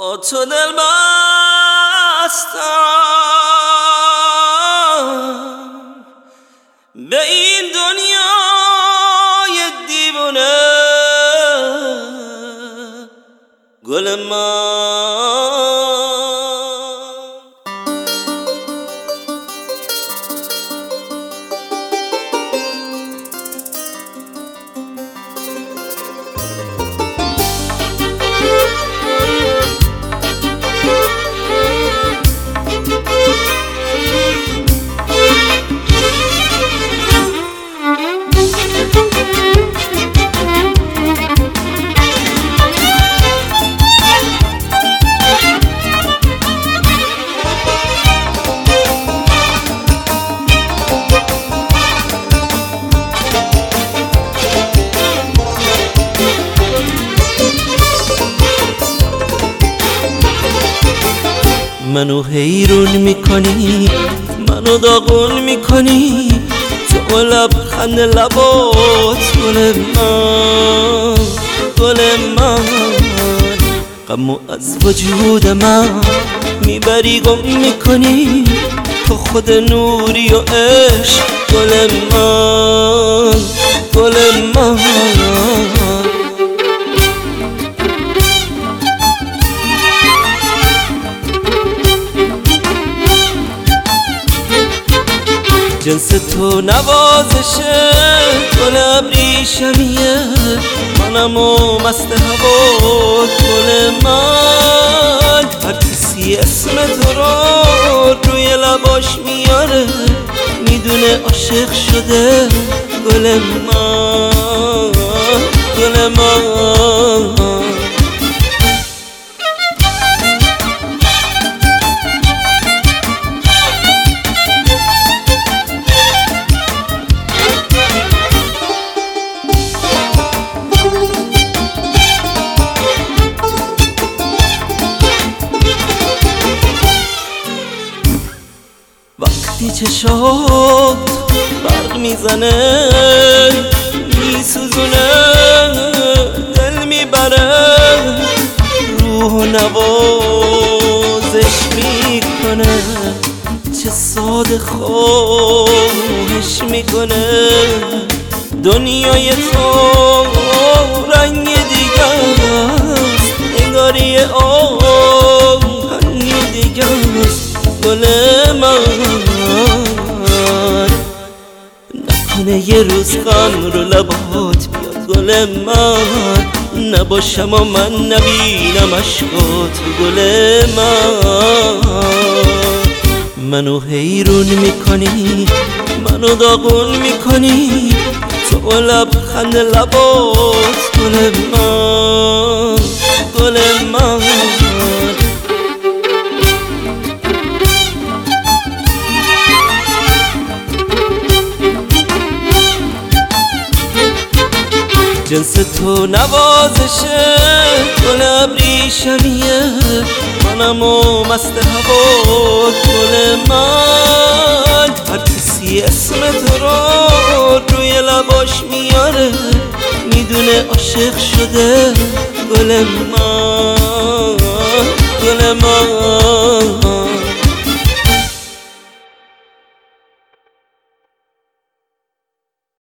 با تو دل بستم به این دنیای دیوانه، گل من. منو حیرون میکنی، منو داغون میکنی، تو لبخند لبات گل من، گل من. غمو از وجود من میبری گم میکنی، تو خود نوری و عشق گل من، گل من. جنس تو نوازشه، گل ابریشمیه، منمو مست هوا گل من. هر کسی اسم تو رو روی لباش میاره، میدونه عاشق شده گل من، گل من. وقتی چشات برق میزنه، میسوزونه، دل میبره، روح و نوازش میکنه، چه ساده خواهش میکنه. دنیای تو رنگ دیگه است، انگاری آهنگ دیگه است گل من. نکنه یه روز غم رو لبات بیاد گل من، نباشم و من نبینم عشقات گل من. منو حیرون میکنی، منو داغون میکنی، تو لبخند لبات گل من، گل من. جنس تو نوازشه، گل ابریشمیه، منمو مست هوا گل من. هر کسی اسم تو رو روی لباش میاره، میدونه عاشق شده گل من، گل من.